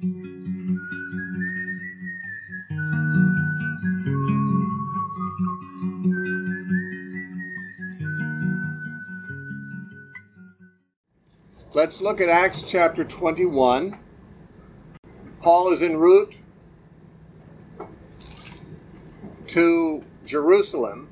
Let's look at Acts chapter 21. Paul is en route to Jerusalem,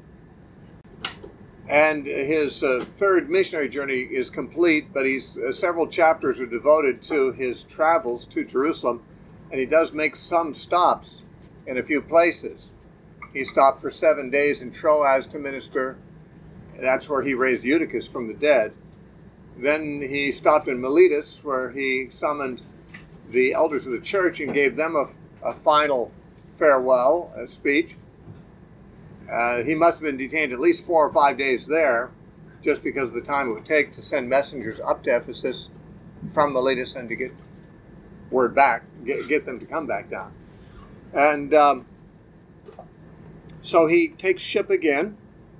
and his third missionary journey is complete, but several chapters are devoted to his travels to Jerusalem, and he does make some stops in a few places. He stopped for 7 days in Troas to minister. That's where he raised Eutychus from the dead. Then he stopped in Miletus, where he summoned the elders of the church and gave them a final farewell speech. He must have been detained at least 4 or 5 days there, just because of the time it would take to send messengers up to Ephesus from Miletus and to get word back, get them to come back down. And so he takes ship again.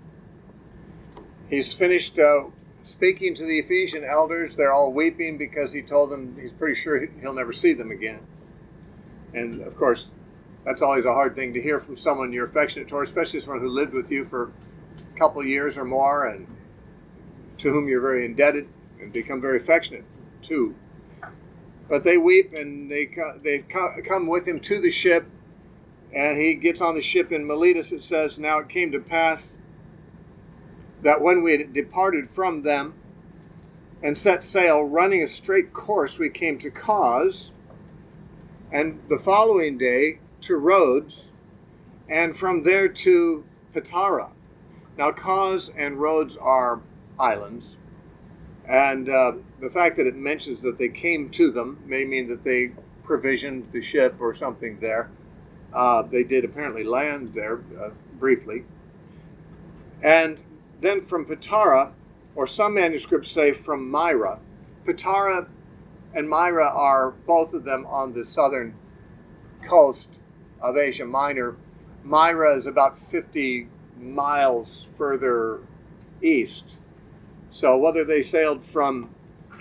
He's finished speaking to the Ephesian elders. They're all weeping because he told them he's pretty sure he'll never see them again. And, of course, that's always a hard thing to hear from someone you're affectionate toward, especially someone who lived with you for a couple of years or more and to whom you're very indebted and become very affectionate to. But they weep, and they come with him to the ship, and he gets on the ship in Miletus. It says, "Now it came to pass that when we had departed from them and set sail, running a straight course, we came to Cos, and the following day to Rhodes, and from there to Patara." Now, Cos and Rhodes are islands, and the fact that it mentions that they came to them may mean that they provisioned the ship or something there. They did apparently land there briefly. And then from Patara, or some manuscripts say from Myra. Patara and Myra are both of them on the southern coast of Asia Minor. Myra is about 50 miles further east. So whether they sailed from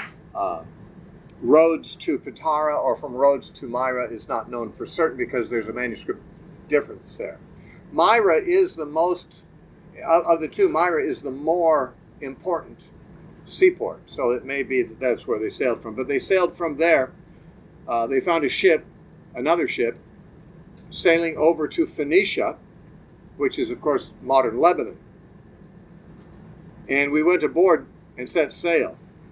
Rhodes to Patara or from Rhodes to Myra is not known for certain, because there's a manuscript difference there. Myra is the most, of the two, Myra is the more important seaport. So it may be that that's where they sailed from. But they sailed from there. They found a ship, another ship, sailing over to Phoenicia, which is, of course, modern Lebanon. And we went aboard and set sail.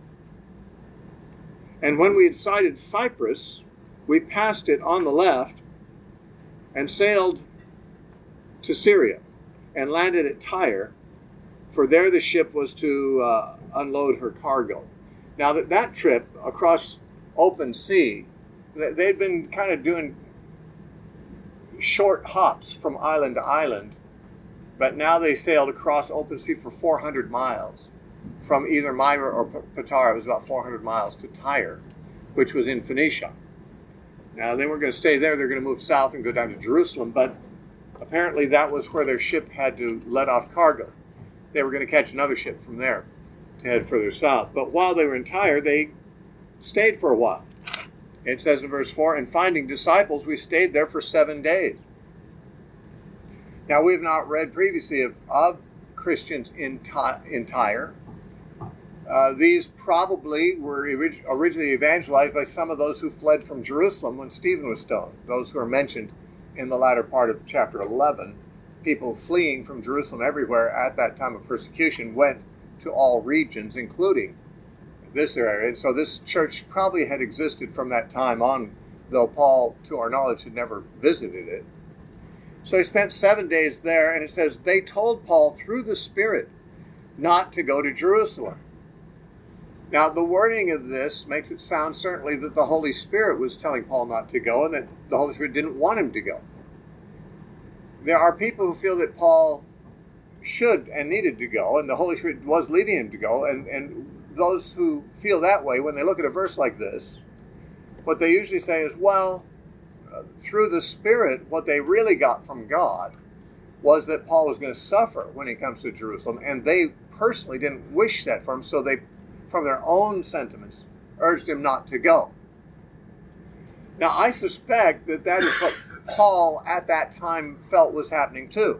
And when we had sighted Cyprus, we passed it on the left and sailed to Syria and landed at Tyre, for there the ship was to unload her cargo. Now, that trip across open sea, they'd been kind of doing short hops from island to island, but now they sailed across open sea for 400 miles. From either Myra or Patara, it was about 400 miles to Tyre, which was in Phoenicia. Now, they weren't going to stay there. They're going to move south and go down to Jerusalem, but apparently that was where their ship had to let off cargo. They were going to catch another ship from there to head further south. But while they were in Tyre, they stayed for a while. It says in verse 4, "And finding disciples, we stayed there for 7 days." Now, we've not read previously of Christians in Tyre. These probably were originally evangelized by some of those who fled from Jerusalem when Stephen was stoned. Those who are mentioned in the latter part of chapter 11. People fleeing from Jerusalem everywhere at that time of persecution went to all regions, including this area. And so this church probably had existed from that time on, though Paul, to our knowledge, had never visited it. So he spent 7 days there, and it says, they told Paul through the Spirit not to go to Jerusalem. Now, the wording of this makes it sound certainly that the Holy Spirit was telling Paul not to go, and that the Holy Spirit didn't want him to go. There are people who feel that Paul should and needed to go, and the Holy Spirit was leading him to go, and those who feel that way, when they look at a verse like this, what they usually say is, well, through the Spirit, what they really got from God was that Paul was going to suffer when he comes to Jerusalem, and they personally didn't wish that for him, so they, from their own sentiments, urged him not to go. Now, I suspect that that is what Paul at that time felt was happening too.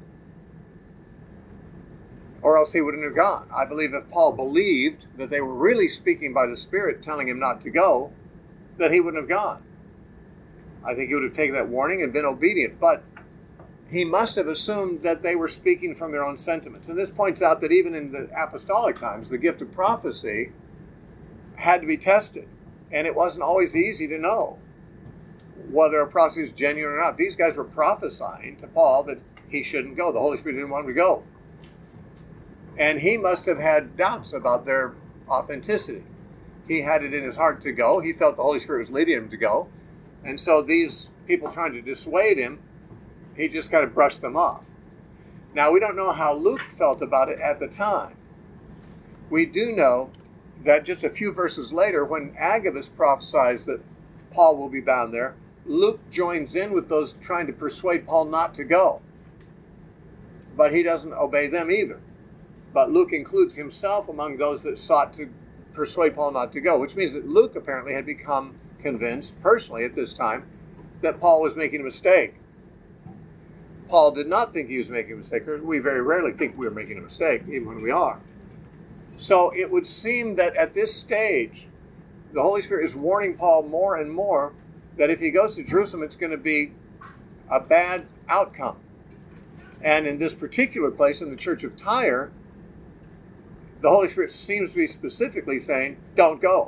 Or else he wouldn't have gone. I believe if Paul believed that they were really speaking by the Spirit telling him not to go, that he wouldn't have gone. I think he would have taken that warning and been obedient. But he must have assumed that they were speaking from their own sentiments. And this points out that even in the apostolic times, the gift of prophecy had to be tested. And it wasn't always easy to know whether a prophecy is genuine or not. These guys were prophesying to Paul that he shouldn't go. The Holy Spirit didn't want him to go. And he must have had doubts about their authenticity. He had it in his heart to go. He felt the Holy Spirit was leading him to go. And so these people trying to dissuade him, he just kind of brushed them off. Now, we don't know how Luke felt about it at the time. We do know that just a few verses later, when Agabus prophesies that Paul will be bound there, Luke joins in with those trying to persuade Paul not to go. But he doesn't obey them either. But Luke includes himself among those that sought to persuade Paul not to go, which means that Luke apparently had become convinced, personally at this time, that Paul was making a mistake. Paul did not think he was making a mistake. We very rarely think we're making a mistake, even when we are. So it would seem that at this stage, the Holy Spirit is warning Paul more and more that if he goes to Jerusalem, it's going to be a bad outcome. And in this particular place, in the church of Tyre, the Holy Spirit seems to be specifically saying, don't go.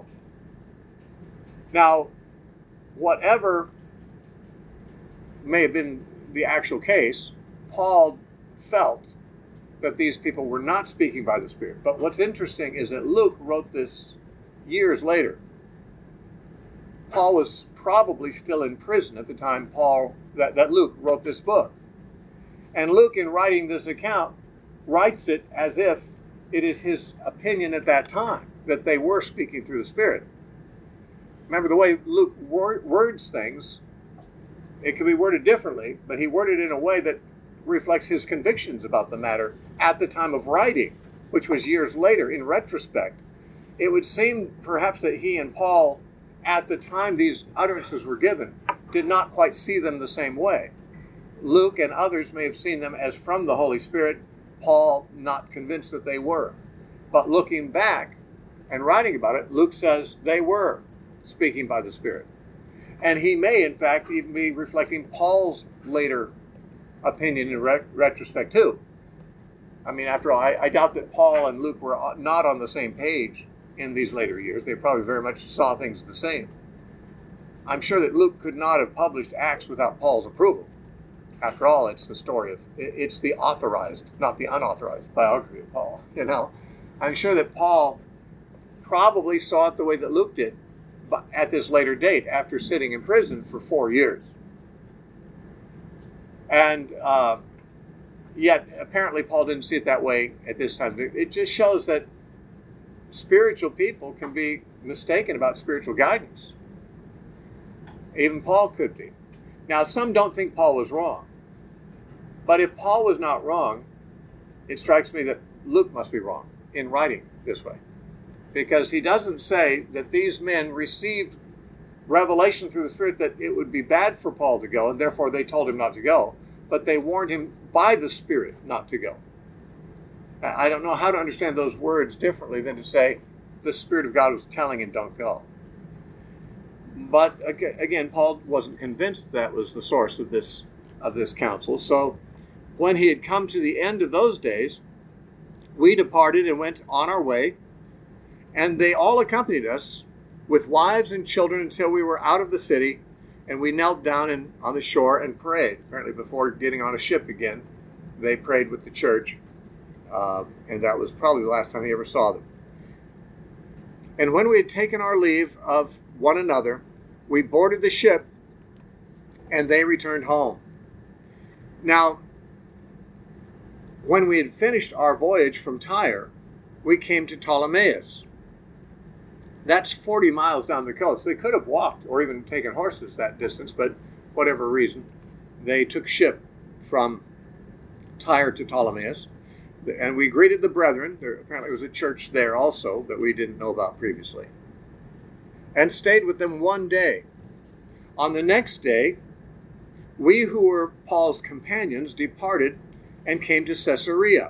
Now, whatever may have been the actual case, Paul felt that these people were not speaking by the Spirit. But what's interesting is that Luke wrote this years later. Paul was probably still in prison at the time that Luke wrote this book. And Luke, in writing this account, writes it as if it is his opinion at that time that they were speaking through the Spirit. Remember, the way Luke words things, it can be worded differently, but he worded it in a way that reflects his convictions about the matter at the time of writing, which was years later in retrospect. It would seem perhaps that he and Paul, at the time these utterances were given, did not quite see them the same way. Luke and others may have seen them as from the Holy Spirit, Paul not convinced that they were. But looking back and writing about it, Luke says they were speaking by the Spirit. And he may, in fact, even be reflecting Paul's later opinion in retrospect, too. I mean, after all, I doubt that Paul and Luke were not on the same page in these later years. They probably very much saw things the same. I'm sure that Luke could not have published Acts without Paul's approval. After all, it's the story of, it's the authorized, not the unauthorized biography of Paul, you know. I'm sure that Paul probably saw it the way that Luke did, but at this later date, after sitting in prison for 4 years. And yet, apparently, Paul didn't see it that way at this time. It just shows that spiritual people can be mistaken about spiritual guidance. Even Paul could be. Now, some don't think Paul was wrong. But if Paul was not wrong, it strikes me that Luke must be wrong in writing this way. Because he doesn't say that these men received revelation through the Spirit that it would be bad for Paul to go, and therefore they told him not to go. But they warned him by the Spirit not to go. I don't know how to understand those words differently than to say the Spirit of God was telling him don't go. But again, Paul wasn't convinced that was the source of this counsel. So when he had come to the end of those days, we departed and went on our way, and they all accompanied us with wives and children until we were out of the city, and we knelt down on the shore and prayed. Apparently before getting on a ship again, they prayed with the church, and that was probably the last time he ever saw them. And when we had taken our leave of one another, we boarded the ship, and they returned home. Now, when we had finished our voyage from Tyre, we came to Ptolemais. That's 40 miles down the coast. They could have walked or even taken horses that distance, but whatever reason, they took ship from Tyre to Ptolemais. And we greeted the brethren. There apparently was a church there also that we didn't know about previously. And stayed with them one day. On the next day, we who were Paul's companions departed and came to Caesarea.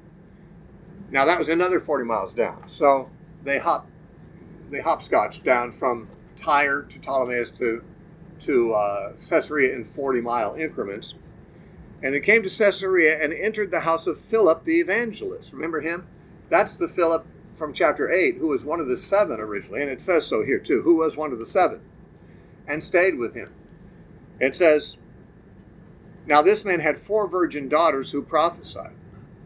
Now that was another 40 miles down. So they hopscotched down from Tyre to Ptolemais to Caesarea in 40-mile increments. And they came to Caesarea and entered the house of Philip the evangelist. Remember him? That's the Philip from chapter 8, who was one of the 7 originally, and it says so here too, who was one of the 7, and stayed with him. It says, now this man had 4 virgin daughters who prophesied.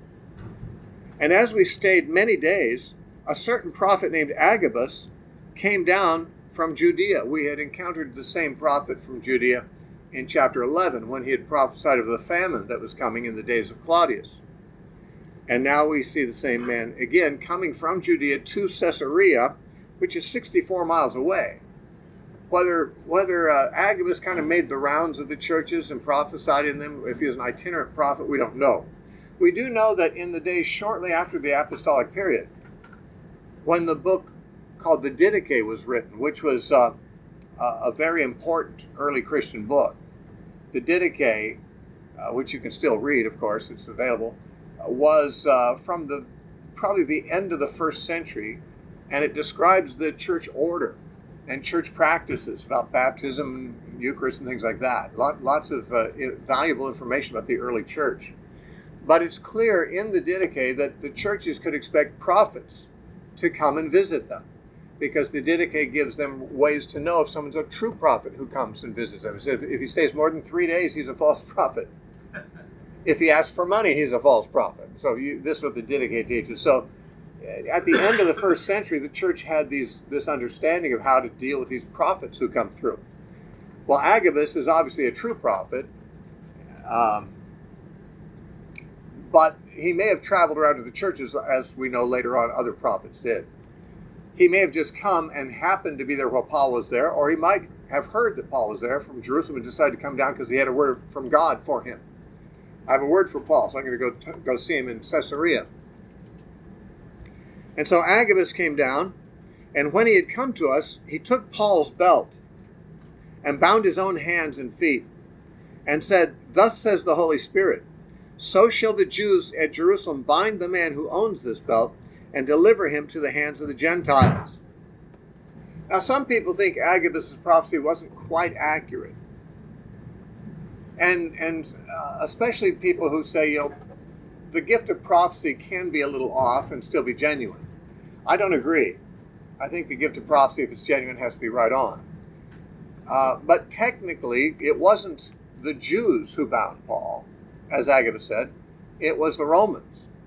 And as we stayed many days, a certain prophet named Agabus came down from Judea. We had encountered the same prophet from Judea in chapter 11 when he had prophesied of the famine that was coming in the days of Claudius. And now we see the same man again coming from Judea to Caesarea, which is 64 miles away. Whether Agabus kind of made the rounds of the churches and prophesied in them, if he was an itinerant prophet, we don't know. We do know that in the days shortly after the apostolic period, when the book called the Didache was written, which was a very important early Christian book. The Didache, which you can still read, of course, it's available, was from probably the end of the 1st century, and it describes the church order and church practices about baptism, Eucharist, and things like that. Lots of valuable information about the early church. But it's clear in the Didache that the churches could expect prophets to come and visit them, because the Didache gives them ways to know if someone's a true prophet who comes and visits them. So if he stays more than 3 days, he's a false prophet. If he asks for money, he's a false prophet. So this is what the Didache teaches. So at the end of the 1st century, the church had this understanding of how to deal with these prophets who come through. Well, Agabus is obviously a true prophet, but he may have traveled around to the churches, as we know later on other prophets did. He may have just come and happened to be there while Paul was there, or he might have heard that Paul was there from Jerusalem and decided to come down because he had a word from God for him. I have a word for Paul, so I'm going to go see him in Caesarea. And so Agabus came down, and when he had come to us, he took Paul's belt and bound his own hands and feet, and said, thus says the Holy Spirit, so shall the Jews at Jerusalem bind the man who owns this belt and deliver him to the hands of the Gentiles. Now, some people think Agabus' prophecy wasn't quite accurate. And especially people who say, the gift of prophecy can be a little off and still be genuine. I don't agree. I think the gift of prophecy, if it's genuine, has to be right on. But technically, it wasn't the Jews who bound Paul, as Agabus said. It was the Romans.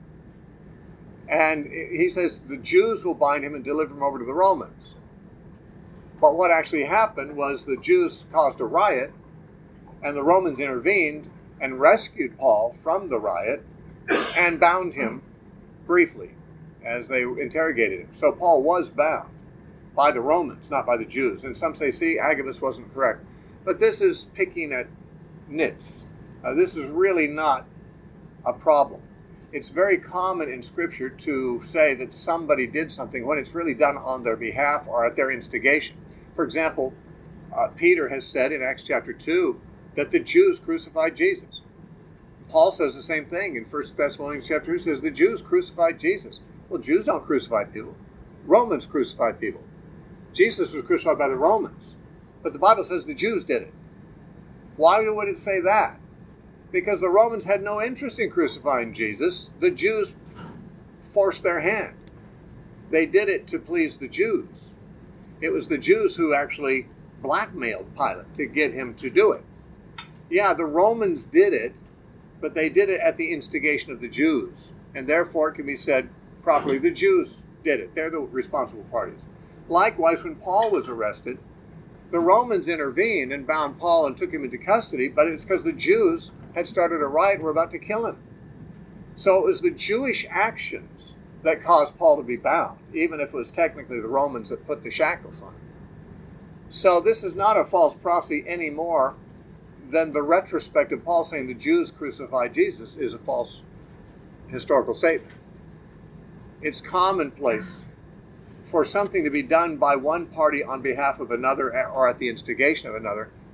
And he says the Jews will bind him and deliver him over to the Romans. But what actually happened was the Jews caused a riot, and the Romans intervened and rescued Paul from the riot and bound him briefly as they interrogated him. So Paul was bound by the Romans, not by the Jews. And some say, see, Agabus wasn't correct. But this is picking at nits. This is really not a problem. It's very common in Scripture to say that somebody did something when it's really done on their behalf or at their instigation. For example, Peter has said in Acts chapter 2 that the Jews crucified Jesus. Paul says the same thing in 1 Thessalonians chapter 2. He says the Jews crucified Jesus. Well, Jews don't crucify people. Romans crucified people. Jesus was crucified by the Romans. But the Bible says the Jews did it. Why would it say that? Because the Romans had no interest in crucifying Jesus. The Jews forced their hand. They did it to please the Jews. It was the Jews who actually blackmailed Pilate to get him to do it. Yeah, the Romans did it, but they did it at the instigation of the Jews. And therefore it can be said properly, the Jews did it. They're the responsible parties. Likewise, when Paul was arrested, the Romans intervened and bound Paul and took him into custody, but it's because the Jews had started a riot and were about to kill him. So it was the Jewish actions that caused Paul to be bound, even if it was technically the Romans that put the shackles on him. So this is not a false prophecy any more than the retrospect of Paul saying the Jews crucified Jesus is a false historical statement. It's commonplace for something to be done by one party on behalf of another or at the instigation of another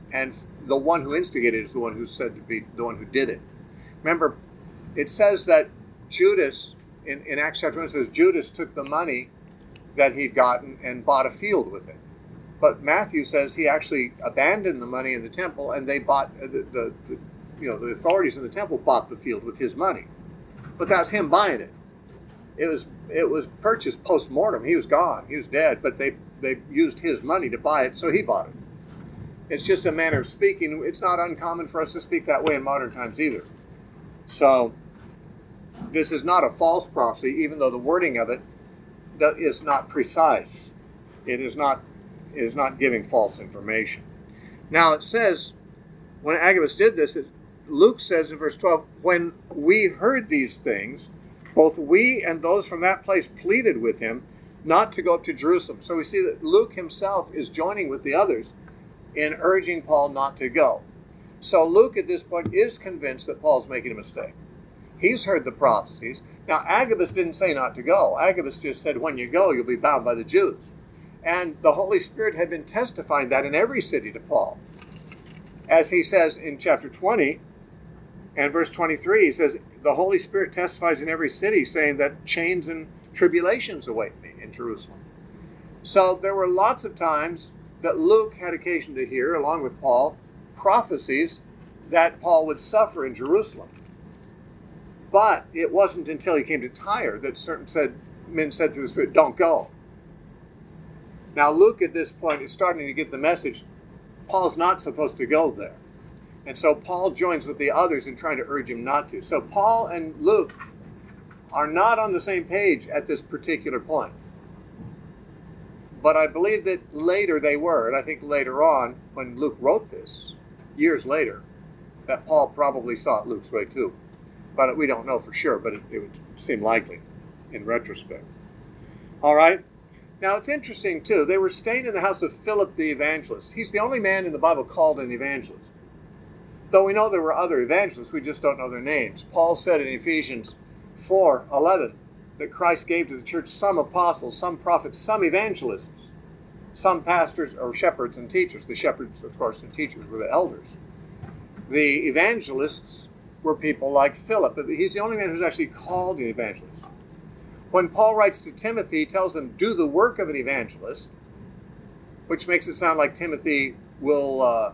and the one who instigated is the one who's said to be the one who did it. Remember, it says that Judas, in Acts chapter 1, it says Judas took the money that he'd gotten and bought a field with it. But Matthew says he actually abandoned the money in the temple, and they bought the authorities in the temple bought the field with his money. But that's him buying it. It was purchased post-mortem. He was gone. He was dead. But they used his money to buy it, so he bought it. It's just a manner of speaking. It's not uncommon for us to speak that way in modern times either. So this is not a false prophecy, even though the wording of it is not precise. It is not giving false information. Now it says, when Agabus did this, Luke says in verse 12, when we heard these things, both we and those from that place pleaded with him not to go up to Jerusalem. So we see that Luke himself is joining with the others in urging Paul not to go. So Luke at this point is convinced that Paul's making a mistake. He's heard the prophecies. Now Agabus didn't say not to go. Agabus just said when you go, you'll be bound by the Jews. And the Holy Spirit had been testifying that in every city to Paul. As he says in chapter 20 and verse 23, he says, the Holy Spirit testifies in every city, saying that chains and tribulations await me in Jerusalem. So there were lots of times that Luke had occasion to hear, along with Paul, prophecies that Paul would suffer in Jerusalem. But it wasn't until he came to Tyre that men said through the Spirit, don't go. Now Luke at this point is starting to get the message, Paul's not supposed to go there. And so Paul joins with the others in trying to urge him not to. So Paul and Luke are not on the same page at this particular point. But I believe that later they were, and I think later on, when Luke wrote this, years later, that Paul probably saw it Luke's way too. But we don't know for sure, but it would seem likely in retrospect. All right. Now, it's interesting, too. They were staying in the house of Philip the evangelist. He's the only man in the Bible called an evangelist. Though we know there were other evangelists, we just don't know their names. Paul said in Ephesians 4:11 that Christ gave to the church some apostles, some prophets, some evangelists, some pastors or shepherds and teachers. The shepherds, of course, and teachers were the elders. The evangelists were people like Philip. But he's the only man who's actually called an evangelist. When Paul writes to Timothy, he tells him, do the work of an evangelist, which makes it sound like Timothy will,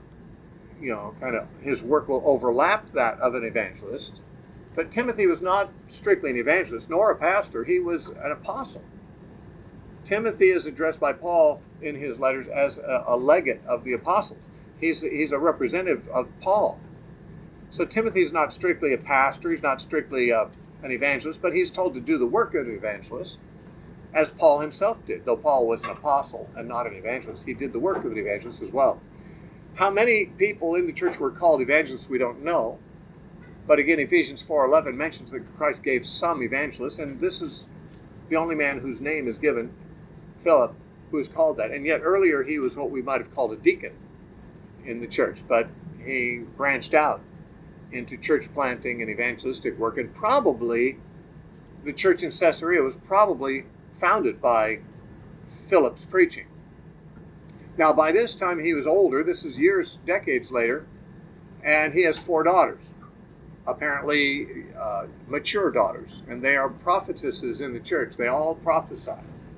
his work will overlap that of an evangelist. But Timothy was not strictly an evangelist, nor a pastor. He was an apostle. Timothy is addressed by Paul in his letters as a legate of the apostles. He's a representative of Paul. So Timothy's not strictly a pastor. He's not strictly an evangelist, but he's told to do the work of an evangelist, as Paul himself did. Though Paul was an apostle and not an evangelist, he did the work of an evangelist as well. How many people in the church were called evangelists, we don't know. But again, Ephesians 4:11 mentions that Christ gave some evangelists, and this is the only man whose name is given, Philip, who is called that. And yet earlier he was what we might have called a deacon in the church, but he branched out into church planting and evangelistic work, and probably the church in Caesarea was probably founded by Philip's preaching. Now, by this time he was older. This is decades later, and he has 4 daughters, apparently mature daughters, and they are prophetesses in the church. They all prophesy.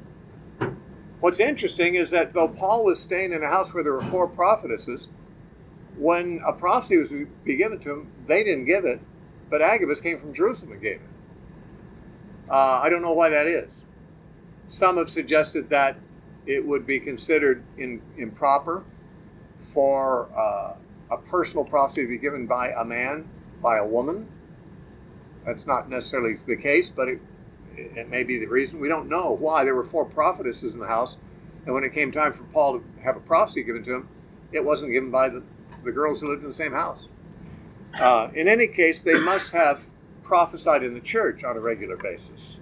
What's interesting is that though Paul was staying in a house where there were 4 prophetesses, when a prophecy was to be given to him, they didn't give it, but Agabus came from Jerusalem and gave it. I don't know why that is. Some have suggested that it would be considered improper for a personal prophecy to be given by a man, by a woman. That's not necessarily the case, but it may be the reason. We don't know why. There were 4 prophetesses in the house, and when it came time for Paul to have a prophecy given to him, it wasn't given by the girls who lived in the same house. In any case, they must have prophesied in the church on a regular basis.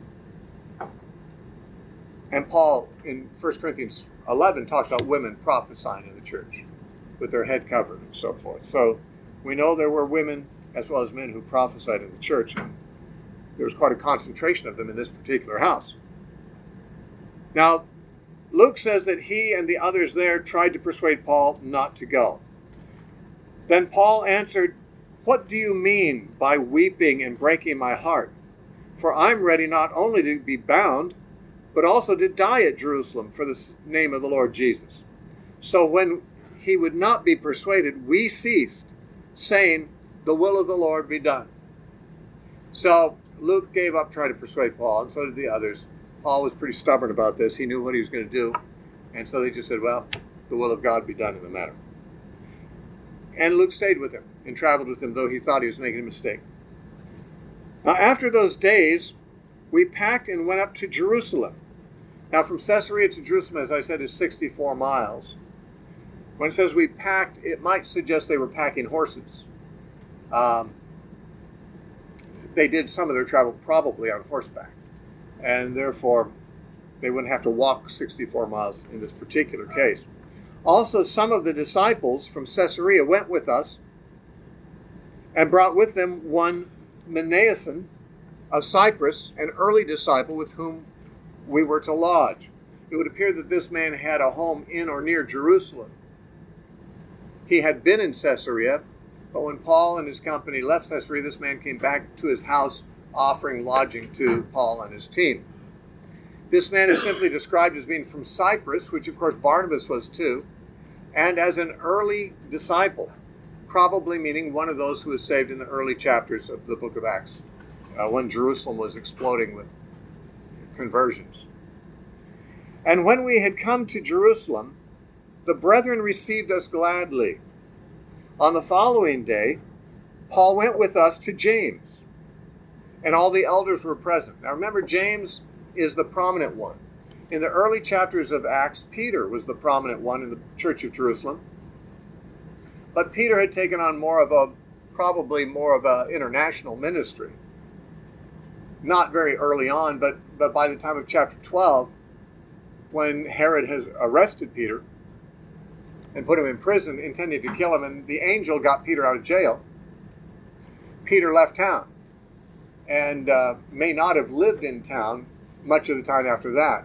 And Paul, in 1 Corinthians 11, talks about women prophesying in the church with their head covered and so forth. So we know there were women as well as men who prophesied in the church, and there was quite a concentration of them in this particular house. Now, Luke says that he and the others there tried to persuade Paul not to go. Then Paul answered, "What do you mean by weeping and breaking my heart? For I'm ready not only to be bound, but also to die at Jerusalem for the name of the Lord Jesus." So when he would not be persuaded, we ceased, saying, "The will of the Lord be done." So Luke gave up trying to persuade Paul, and so did the others. Paul was pretty stubborn about this. He knew what he was going to do. And so they just said, "Well, the will of God be done in the matter." And Luke stayed with him and traveled with him, though he thought he was making a mistake. Now, after those days, we packed and went up to Jerusalem. Now, from Caesarea to Jerusalem, as I said, is 64 miles. When it says we packed, it might suggest they were packing horses. They did some of their travel probably on horseback, and therefore they wouldn't have to walk 64 miles in this particular case. Also, some of the disciples from Caesarea went with us and brought with them one Mnason of Cyprus, an early disciple with whom we were to lodge. It would appear that this man had a home in or near Jerusalem. He had been in Caesarea, but when Paul and his company left Caesarea, this man came back to his house offering lodging to Paul and his team. This man is simply described as being from Cyprus, which of course Barnabas was too, and as an early disciple, probably meaning one of those who was saved in the early chapters of the book of Acts, when Jerusalem was exploding with conversions. And when we had come to Jerusalem, the brethren received us gladly. On the following day, Paul went with us to James, and all the elders were present. Now remember, James is the prominent one. In the early chapters of Acts, Peter was the prominent one in the church of Jerusalem. But Peter had taken on probably more of an international ministry. Not very early on, but by the time of chapter 12, when Herod has arrested Peter and put him in prison, intending to kill him, and the angel got Peter out of jail, Peter left town and may not have lived in town much of the time after that.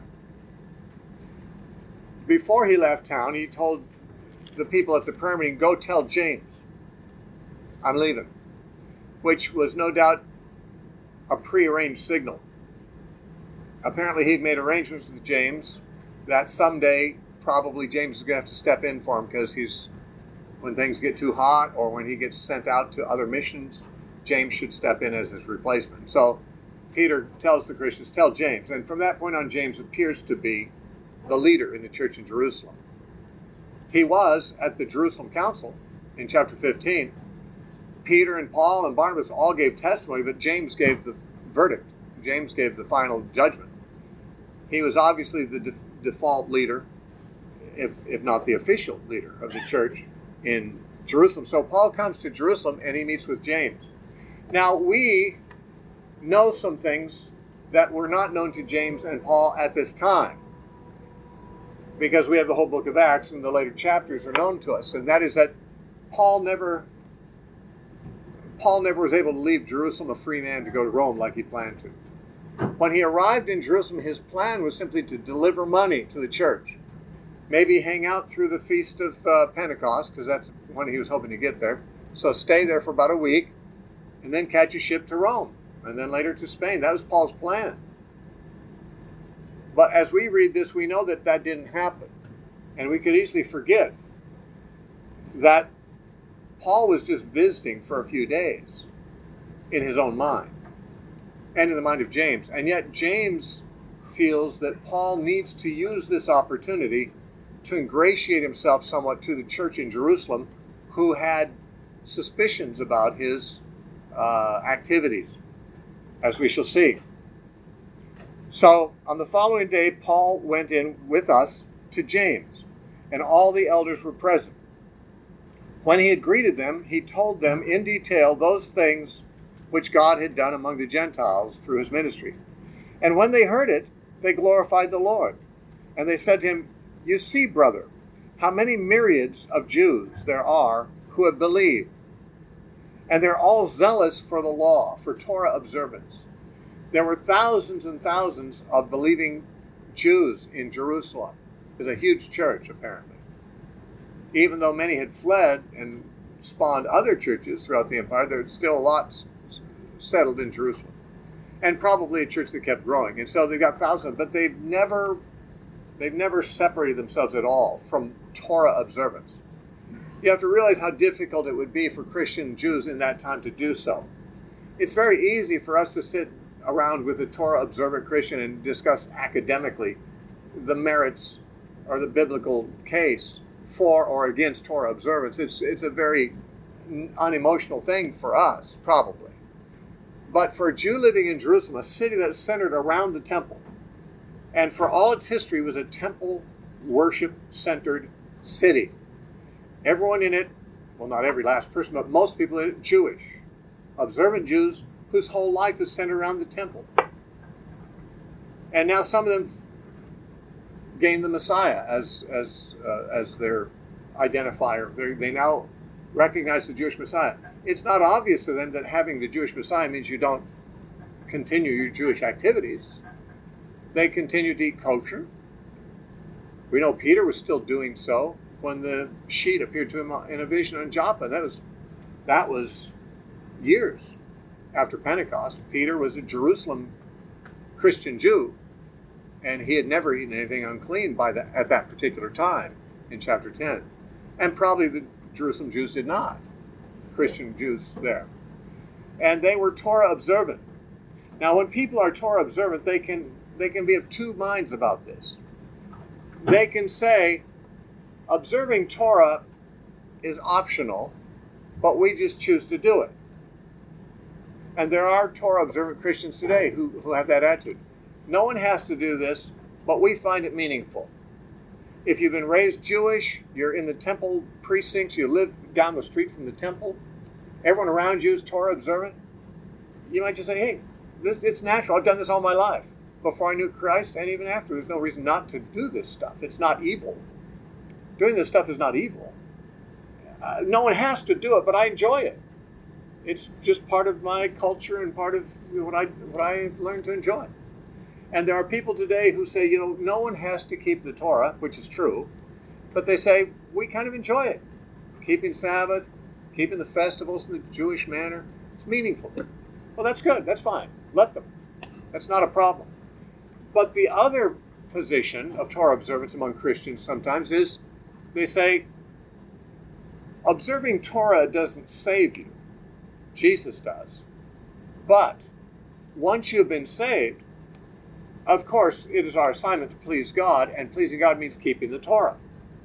Before he left town, he told the people at the prayer meeting, "Go tell James I'm leaving," which was no doubt a prearranged signal. Apparently he'd made arrangements with James that someday probably James is going to have to step in for him, because when things get too hot or when he gets sent out to other missions, James should step in as his replacement. So Peter tells the Christians, "Tell James." And from that point on, James appears to be the leader in the church in Jerusalem. He was at the Jerusalem Council in chapter 15. Peter and Paul and Barnabas all gave testimony, but James gave the verdict. James gave the final judgment. He was obviously the default leader, if not the official leader of the church in Jerusalem. So Paul comes to Jerusalem and he meets with James. Now we know some things that were not known to James and Paul at this time, because we have the whole book of Acts and the later chapters are known to us, and that is that Paul never was able to leave Jerusalem a free man to go to Rome like he planned to. When he arrived in Jerusalem, his plan was simply to deliver money to the church, maybe hang out through the Feast of Pentecost, because that's when he was hoping to get there. So stay there for about a week, and then catch a ship to Rome, and then later to Spain. That was Paul's plan. But as we read this, we know that that didn't happen. And we could easily forget that Paul was just visiting for a few days in his own mind and in the mind of James. And yet James feels that Paul needs to use this opportunity to ingratiate himself somewhat to the church in Jerusalem, who had suspicions about his activities, as we shall see. So on the following day, Paul went in with us to James, and all the elders were present. When he had greeted them, he told them in detail those things which God had done among the Gentiles through his ministry. And when they heard it, they glorified the Lord. And they said to him, "You see, brother, how many myriads of Jews there are who have believed. And they're all zealous for the law, for Torah observance." There were thousands and thousands of believing Jews in Jerusalem. It was a huge church, apparently. Even though many had fled and spawned other churches throughout the empire. There's still a lot settled in Jerusalem, and probably a church that kept growing. And so they've got thousands, but they've never separated themselves at all from Torah observance. You have to realize how difficult it would be for Christian Jews in that time to do so. It's very easy for us to sit around with a Torah observant Christian and discuss academically the merits or the biblical case for or against Torah observance. It's a very unemotional thing for us, probably. But for a Jew living in Jerusalem, a city that's centered around the temple, and for all its history was a temple worship-centered city. Everyone in it, well, not every last person, but most people in it, Jewish, observant Jews whose whole life is centered around the temple. And now some of them gain the Messiah as their identifier. They now recognize the Jewish Messiah. It's not obvious to them that having the Jewish Messiah means you don't continue your Jewish activities. They continue to eat kosher. We know Peter was still doing so when the sheet appeared to him in a vision on Joppa. That was years after Pentecost. Peter was a Jerusalem Christian Jew, and he had never eaten anything unclean at that particular time in chapter 10. And probably the Jerusalem Jews did not, Christian Jews there. And they were Torah observant. Now, when people are Torah observant, they can be of two minds about this. They can say, observing Torah is optional, but we just choose to do it. And there are Torah observant Christians today who have that attitude. No one has to do this, but we find it meaningful. If you've been raised Jewish, you're in the temple precincts, you live down the street from the temple, everyone around you is Torah observant, you might just say, hey, it's natural. I've done this all my life. Before I knew Christ and even after, there's no reason not to do this stuff. It's not evil. Doing this stuff is not evil. No one has to do it, but I enjoy it. It's just part of my culture and part of what I've learned to enjoy. And there are people today who say, no one has to keep the Torah, which is true, but they say, we kind of enjoy it. Keeping Sabbath, keeping the festivals in the Jewish manner, it's meaningful. Well, that's good. That's fine. Let them. That's not a problem. But the other position of Torah observance among Christians sometimes is they say, observing Torah doesn't save you. Jesus does. But once you've been saved, of course, it is our assignment to please God, and pleasing God means keeping the Torah.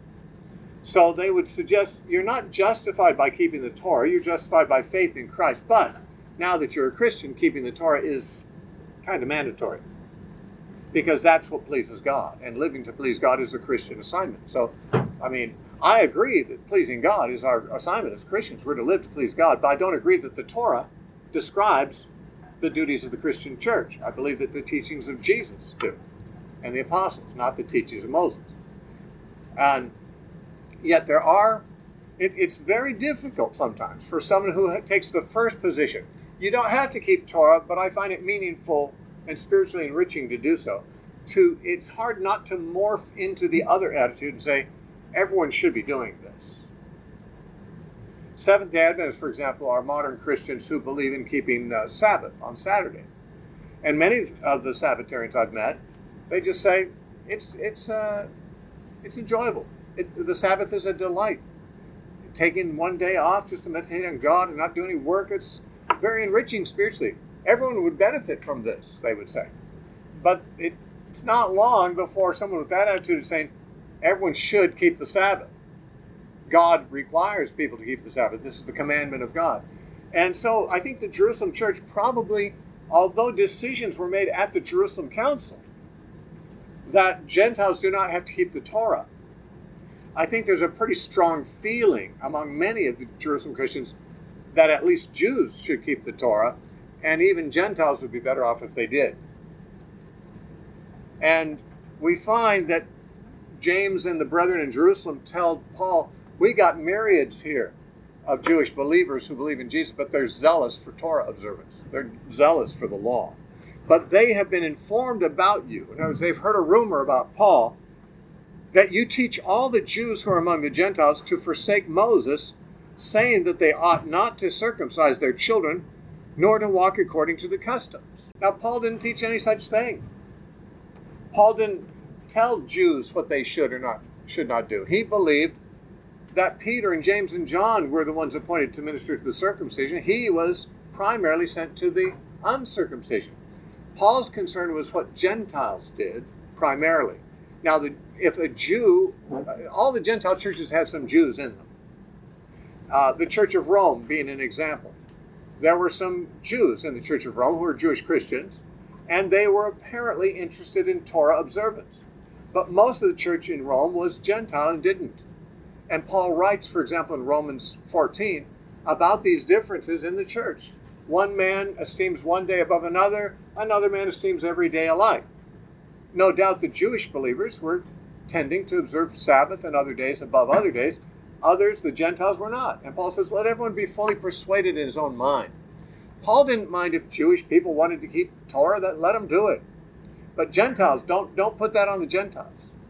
So they would suggest you're not justified by keeping the Torah, you're justified by faith in Christ. But now that you're a Christian, keeping the Torah is kind of mandatory, because that's what pleases God, and living to please God is a Christian assignment. So, I agree that pleasing God is our assignment as Christians. We're to live to please God, but I don't agree that the Torah describes the duties of the Christian church. I believe that the teachings of Jesus do, and the apostles, not the teachings of Moses. And yet it's very difficult sometimes for someone who takes the first position. You don't have to keep Torah, but I find it meaningful and spiritually enriching to do so. It's hard not to morph into the other attitude and say, everyone should be doing this. Seventh-day Adventists, for example, are modern Christians who believe in keeping Sabbath on Saturday. And many of the Sabbatarians I've met, they just say, it's enjoyable. The Sabbath is a delight. Taking one day off just to meditate on God and not do any work, it's very enriching spiritually. Everyone would benefit from this, they would say. But it's not long before someone with that attitude is saying, everyone should keep the Sabbath. God requires people to keep the Sabbath. This is the commandment of God. And so I think the Jerusalem church probably, although decisions were made at the Jerusalem Council that Gentiles do not have to keep the Torah, I think there's a pretty strong feeling among many of the Jerusalem Christians that at least Jews should keep the Torah, and even Gentiles would be better off if they did. And we find that James and the brethren in Jerusalem tell Paul, we got myriads here of Jewish believers who believe in Jesus, but they're zealous for Torah observance. They're zealous for the law. But they have been informed about you. In other words, they've heard a rumor about Paul that you teach all the Jews who are among the Gentiles to forsake Moses, saying that they ought not to circumcise their children, nor to walk according to the customs. Now, Paul didn't teach any such thing. Paul didn't tell Jews what they should not do. He believed that Peter and James and John were the ones appointed to minister to the circumcision. He was primarily sent to the uncircumcision. Paul's concern was what Gentiles did primarily. Now, if a Jew, all the Gentile churches had some Jews in them. The Church of Rome being an example. There were some Jews in the Church of Rome who were Jewish Christians, and they were apparently interested in Torah observance. But most of the church in Rome was Gentile and didn't. And Paul writes, for example, in Romans 14, about these differences in the church. One man esteems one day above another, another man esteems every day alike. No doubt the Jewish believers were tending to observe Sabbath and other days above other days. Others, the Gentiles, were not. And Paul says, let everyone be fully persuaded in his own mind. Paul didn't mind if Jewish people wanted to keep Torah, let them do it. But Gentiles, don't put that on the Gentiles.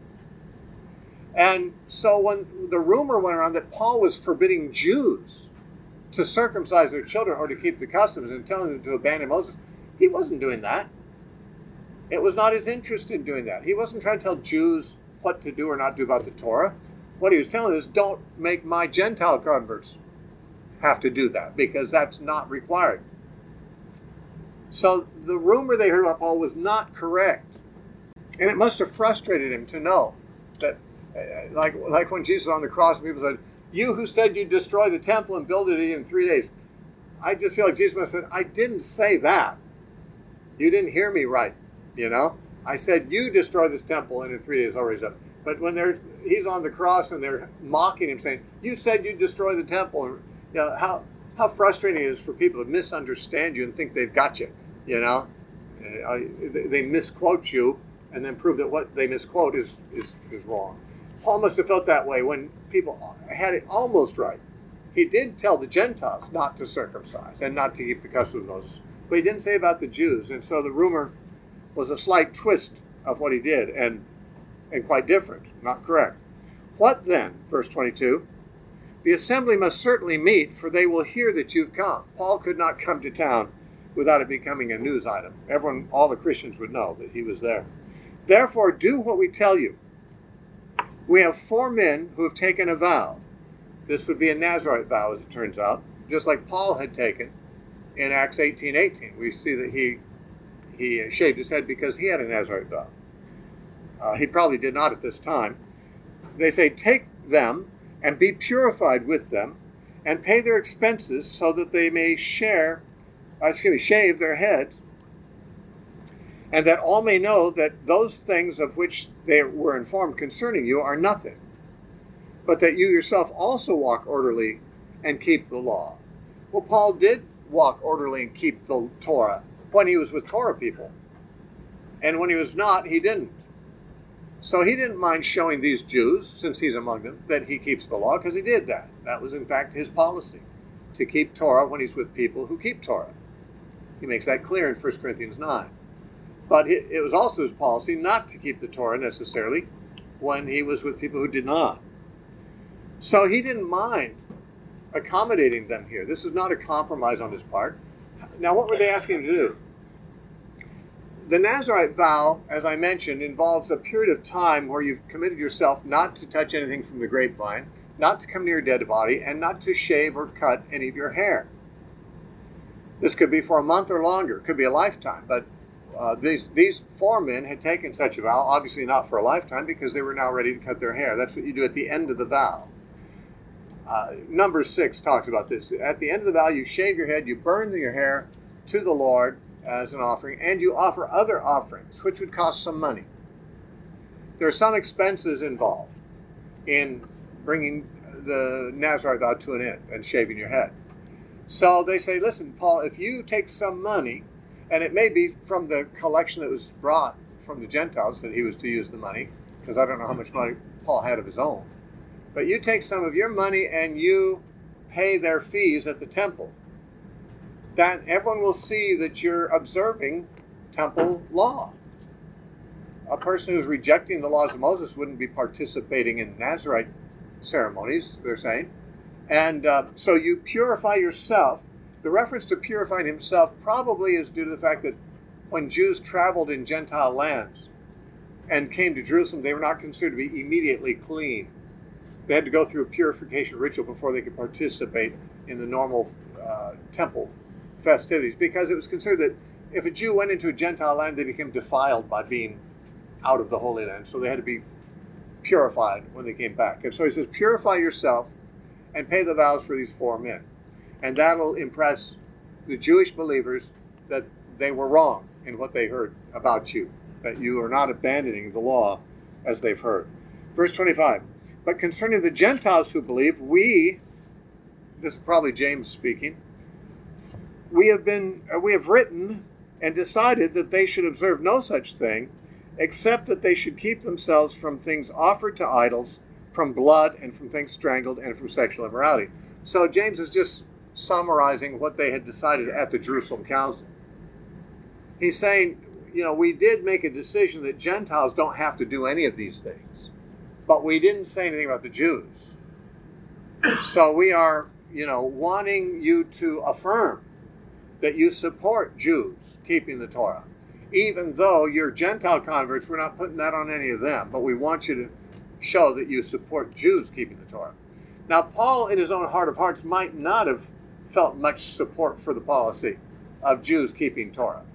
And so when the rumor went around that Paul was forbidding Jews to circumcise their children or to keep the customs and telling them to abandon Moses, he wasn't doing that. It was not his interest in doing that. He wasn't trying to tell Jews what to do or not do about the Torah. What he was telling is, don't make my Gentile converts have to do that, because that's not required. So the rumor they heard about Paul was not correct. And it must have frustrated him to know that, like when Jesus was on the cross, people said, you who said you'd destroy the temple and build it in 3 days. I just feel like Jesus must have said, I didn't say that. You didn't hear me right, you know. I said you destroy this temple and in 3 days I'll raise up. But when he's on the cross and they're mocking him, saying, you said you'd destroy the temple. And, you know, how frustrating it is for people to misunderstand you and think they've got you, you know. They misquote you and then prove that what they misquote is wrong. Paul must have felt that way when people had it almost right. He did tell the Gentiles not to circumcise and not to keep the customs of Moses, but he didn't say about the Jews. And so the rumor was a slight twist of what he did and quite different, not correct. What then, verse 22, the assembly must certainly meet, for they will hear that you've come. Paul could not come to town without it becoming a news item. Everyone, all the Christians would know that he was there. Therefore, do what we tell you. We have 4 men who have taken a vow. This would be a Nazirite vow, as it turns out, just like Paul had taken in Acts 18:18. We see that he shaved his head because he had a Nazirite vow. He probably did not at this time. They say, take them and be purified with them and pay their expenses so that they may shave their heads, and that all may know that those things of which they were informed concerning you are nothing, but that you yourself also walk orderly and keep the law. Well, Paul did walk orderly and keep the Torah when he was with Torah people. And when he was not, he didn't. So he didn't mind showing these Jews, since he's among them, that he keeps the law, because he did that. That was, in fact, his policy, to keep Torah when he's with people who keep Torah. He makes that clear in 1 Corinthians 9. But it was also his policy not to keep the Torah necessarily when he was with people who did not. So he didn't mind accommodating them here. This is not a compromise on his part. Now, what were they asking him to do? The Nazirite vow, as I mentioned, involves a period of time where you've committed yourself not to touch anything from the grapevine, not to come near a dead body, and not to shave or cut any of your hair. This could be for a month or longer. It could be a lifetime. But these 4 men had taken such a vow, obviously not for a lifetime, because they were now ready to cut their hair. That's what you do at the end of the vow. Numbers 6 talks about this. At the end of the vow, you shave your head, you burn your hair to the Lord as an offering, and you offer other offerings, which would cost some money. There are some expenses involved in bringing the Nazirite vow to an end and shaving your head. So they say, listen, Paul, if you take some money, and it may be from the collection that was brought from the Gentiles that he was to use the money, because I don't know how much money Paul had of his own, but you take some of your money and you pay their fees at the temple, that everyone will see that you're observing temple law. A person who's rejecting the laws of Moses wouldn't be participating in Nazirite ceremonies, they're saying. And so you purify yourself. The reference to purifying himself probably is due to the fact that when Jews traveled in Gentile lands and came to Jerusalem, they were not considered to be immediately clean. They had to go through a purification ritual before they could participate in the normal temple festivities, because it was considered that if a Jew went into a Gentile land, they became defiled by being out of the Holy Land. So they had to be purified when they came back. And so he says, purify yourself and pay the vows for these 4 men. And that'll impress the Jewish believers that they were wrong in what they heard about you, that you are not abandoning the law as they've heard. Verse 25, but concerning the Gentiles who believe, this is probably James speaking, we have written and decided that they should observe no such thing, except that they should keep themselves from things offered to idols, from blood, and from things strangled, and from sexual immorality. So James is just summarizing what they had decided at the Jerusalem Council. He's saying, we did make a decision that Gentiles don't have to do any of these things, but we didn't say anything about the Jews. So we are, wanting you to affirm that you support Jews keeping the Torah. Even though you're Gentile converts, we're not putting that on any of them, but we want you to show that you support Jews keeping the Torah. Now, Paul, in his own heart of hearts, might not have felt much support for the policy of Jews keeping Torah.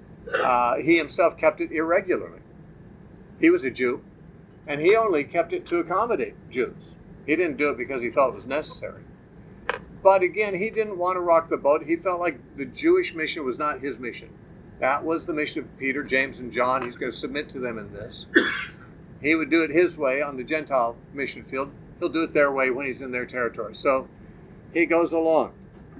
He himself kept it irregularly. He was a Jew, and he only kept it to accommodate Jews. He didn't do it because he felt it was necessary. But again, he didn't want to rock the boat. He felt like the Jewish mission was not his mission. That was the mission of Peter, James, and John. He's going to submit to them in this. He would do it his way on the Gentile mission field. He'll do it their way when he's in their territory. So he goes along.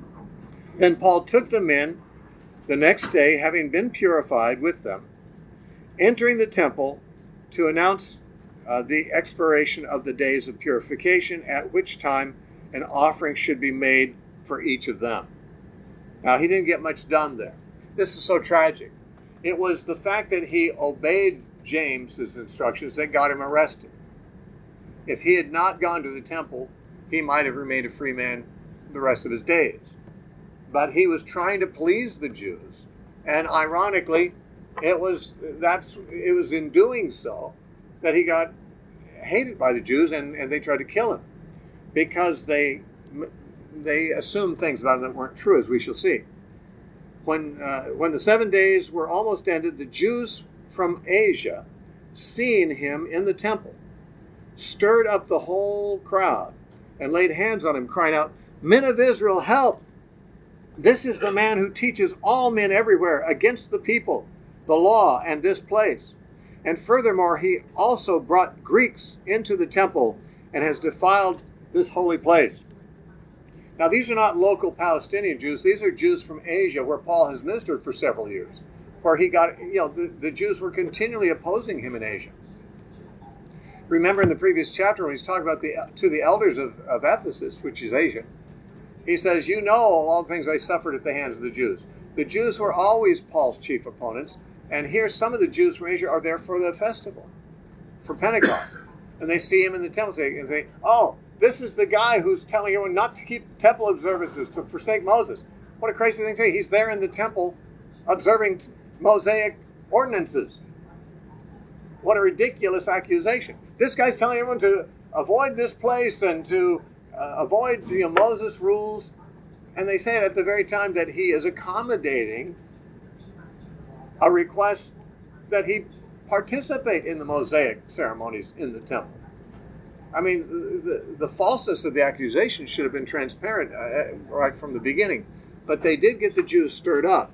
Then Paul took them in the next day, having been purified with them, entering the temple to announce the expiration of the days of purification, at which time an offering should be made for each of them. Now, he didn't get much done there. This is so tragic. It was the fact that he obeyed James's instructions that got him arrested. If he had not gone to the temple, he might have remained a free man the rest of his days. But he was trying to please the Jews, and ironically, it was in doing so that he got hated by the Jews, and they tried to kill him because they assumed things about him that weren't true, as we shall see. When the 7 days were almost ended, the Jews from Asia, seeing him in the temple, stirred up the whole crowd and laid hands on him, crying out, "Men of Israel, help! This is the man who teaches all men everywhere against the people, the law, and this place. And furthermore, he also brought Greeks into the temple and has defiled this holy place." Now, these are not local Palestinian Jews. These are Jews from Asia, where Paul has ministered for several years, where he got, the Jews were continually opposing him in Asia. Remember in the previous chapter when he's talking about to the elders of Ephesus, which is Asia, he says, all the things I suffered at the hands of the Jews. The Jews were always Paul's chief opponents, and here some of the Jews from Asia are there for the festival, for Pentecost. And they see him in the temple and say, "Oh, this is the guy who's telling everyone not to keep the temple observances, to forsake Moses." What a crazy thing to say. He's there in the temple observing Mosaic ordinances. What a ridiculous accusation. This guy's telling everyone to avoid this place and to avoid Moses' rules. And they say it at the very time that he is accommodating a request that he participate in the Mosaic ceremonies in the temple. I mean, the falseness of the accusation should have been transparent right from the beginning. But they did get the Jews stirred up.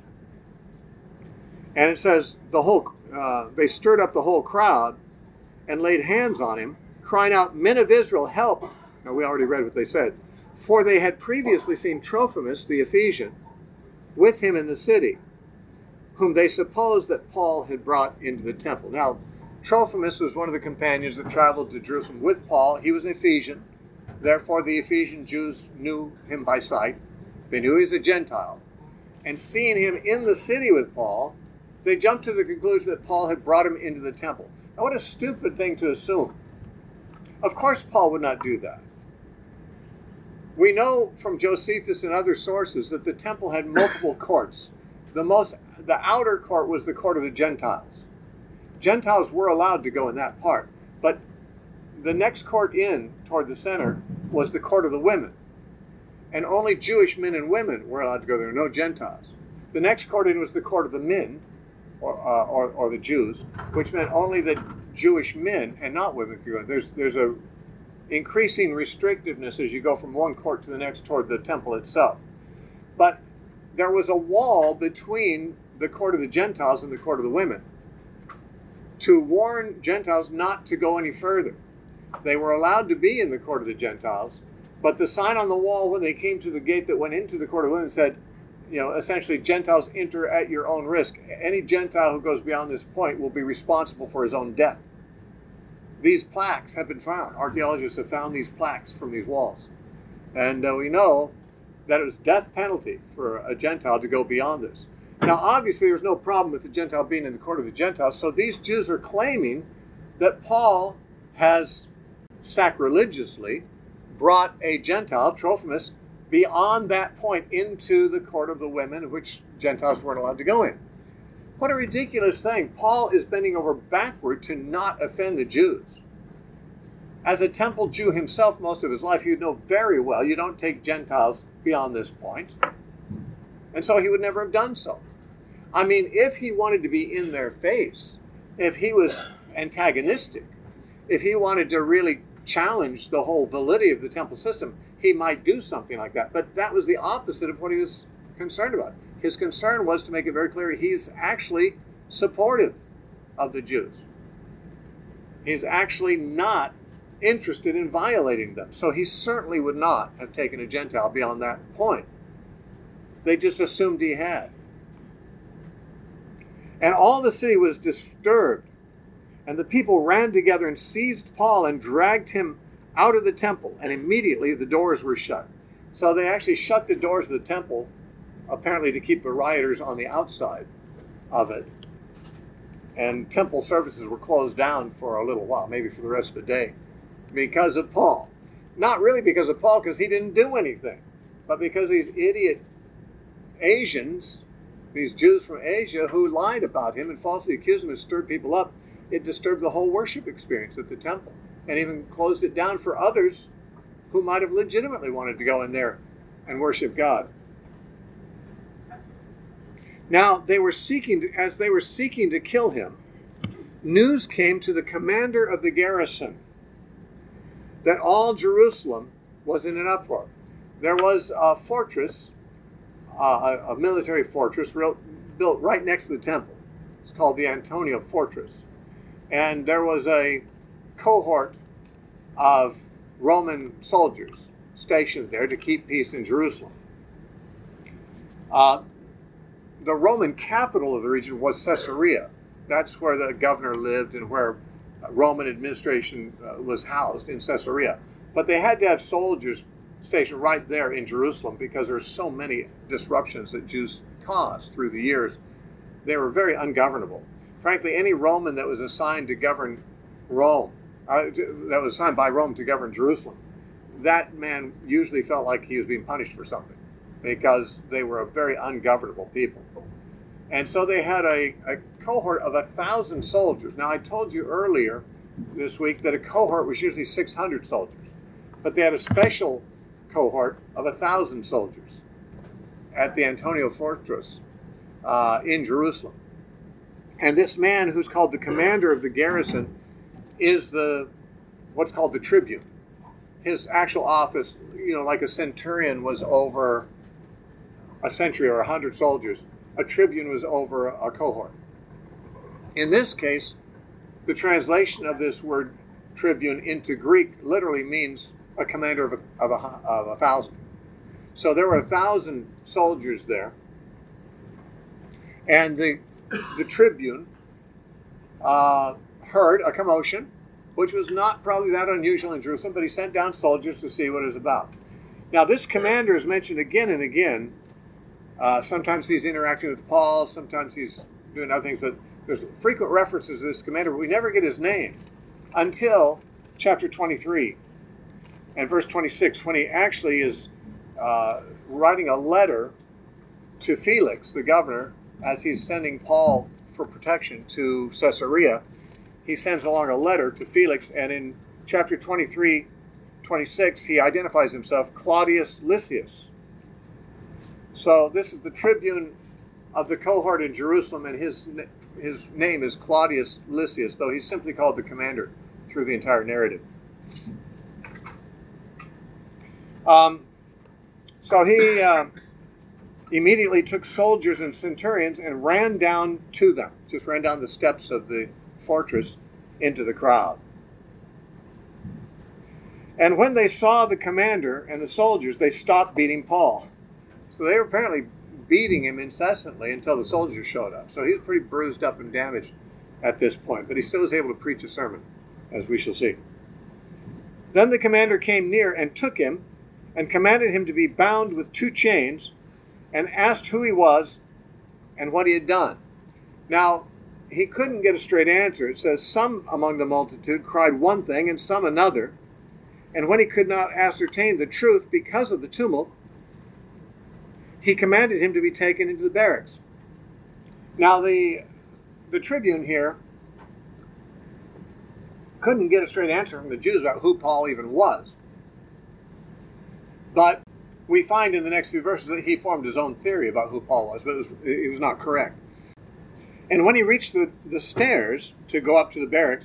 And it says they stirred up the whole crowd and laid hands on him, crying out, "Men of Israel, help!" Now, we already read what they said. For they had previously seen Trophimus, the Ephesian, with him in the city, whom they supposed that Paul had brought into the temple. Now, Trophimus was one of the companions that traveled to Jerusalem with Paul. He was an Ephesian. Therefore, the Ephesian Jews knew him by sight. They knew he was a Gentile. And seeing him in the city with Paul, they jumped to the conclusion that Paul had brought him into the temple. Now, what a stupid thing to assume. Of course, Paul would not do that. We know from Josephus and other sources that the temple had multiple courts. The outer court was the court of the Gentiles. Gentiles were allowed to go in that part, but the next court in toward the center was the court of the women, and only Jewish men and women were allowed to go there, no Gentiles. The next court in was the court of the men, or the Jews, which meant only that Jewish men and not women could go. There's a increasing restrictiveness as you go from one court to the next toward the temple itself. But there was a wall between the court of the Gentiles and the court of the women to warn Gentiles not to go any further. They were allowed to be in the court of the Gentiles, but the sign on the wall when they came to the gate that went into the court of women said, essentially, Gentiles enter at your own risk. Any Gentile who goes beyond this point will be responsible for his own death. These plaques have been found. Archaeologists have found these plaques from these walls. And we know that it was death penalty for a Gentile to go beyond this. Now, obviously, there's no problem with the Gentile being in the court of the Gentiles, so these Jews are claiming that Paul has sacrilegiously brought a Gentile, Trophimus, beyond that point into the court of the women, which Gentiles weren't allowed to go in. What a ridiculous thing. Paul is bending over backward to not offend the Jews. As a temple Jew himself most of his life, he would know very well you don't take Gentiles beyond this point. And so he would never have done so. I mean, if he wanted to be in their face, if he was antagonistic, if he wanted to really challenge the whole validity of the temple system, he might do something like that. But that was the opposite of what he was concerned about. His concern was to make it very clear he's actually supportive of the Jews. He's actually not interested in violating them. So he certainly would not have taken a Gentile beyond that point. They just assumed he had. And all the city was disturbed, and the people ran together and seized Paul and dragged him out of the temple, and immediately the doors were shut. So they actually shut the doors of the temple, apparently to keep the rioters on the outside of it. And temple services were closed down for a little while, maybe for the rest of the day, because of Paul. Not really because of Paul, because he didn't do anything, but because these idiot Asians, these Jews from Asia who lied about him and falsely accused him and stirred people up, it disturbed the whole worship experience at the temple and even closed it down for others who might have legitimately wanted to go in there and worship God. Now, as they were seeking to kill him, news came to the commander of the garrison that all Jerusalem was in an uproar. There was a fortress, a military fortress built right next to the temple. It's called the Antonia Fortress. And there was a cohort of Roman soldiers stationed there to keep peace in Jerusalem. The Roman capital of the region was Caesarea. That's where the governor lived and where Roman administration was housed, in Caesarea. But they had to have soldiers stationed right there in Jerusalem because there's so many disruptions that Jews caused through the years. They were very ungovernable. Frankly, any Roman that was assigned to govern Rome, that was assigned by Rome to govern Jerusalem, that man usually felt like he was being punished for something because they were a very ungovernable people. And so they had a cohort of 1,000 soldiers. Now, I told you earlier this week that a cohort was usually 600 soldiers, but they had a special cohort of 1,000 soldiers at the Antonia Fortress in Jerusalem. And this man, who's called the commander of the garrison, is what's called the tribune. His actual office, like a centurion was over a century or 100 soldiers, a tribune was over a cohort. In this case, the translation of this word tribune into Greek literally means a commander of 1,000. So there were 1,000 soldiers there, and the tribune heard a commotion, which was not probably that unusual in Jerusalem, but he sent down soldiers to see what it was about. Now, this commander is mentioned again and again. Sometimes he's interacting with Paul, sometimes he's doing other things, but there's frequent references to this commander, but we never get his name until chapter 23. And verse 26, when he actually is writing a letter to Felix, the governor, as he's sending Paul for protection to Caesarea, he sends along a letter to Felix, and in chapter 23, 26, he identifies himself Claudius Lysias. So this is the tribune of the cohort in Jerusalem, and his name is Claudius Lysias, though he's simply called the commander through the entire narrative. So he immediately took soldiers and centurions and ran down to them, just ran down the steps of the fortress into the crowd. And when they saw the commander and the soldiers, they stopped beating Paul. So they were apparently beating him incessantly until the soldiers showed up. So he was pretty bruised up and damaged at this point, but he still was able to preach a sermon, as we shall see. Then the commander came near and took him and commanded him to be bound with 2 chains, and asked who he was and what he had done. Now, he couldn't get a straight answer. It says some among the multitude cried one thing and some another, and when he could not ascertain the truth because of the tumult, he commanded him to be taken into the barracks. Now, the tribune here couldn't get a straight answer from the Jews about who Paul even was. But we find in the next few verses that he formed his own theory about who Paul was, but it was not correct. And when he reached the stairs to go up to the barracks,